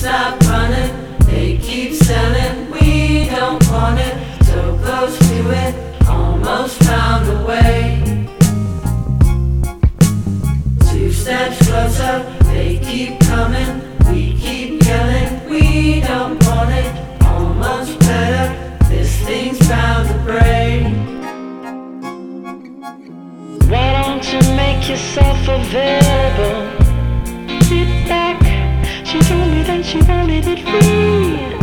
stop running. They keep selling, we don't want it. So close to it, almost found a way. 2 steps closer, they keep coming. We keep yelling, we don't want it. Almost better, this thing's bound to break. Why don't you make yourself available? Sit back, she told me that she wanted it free.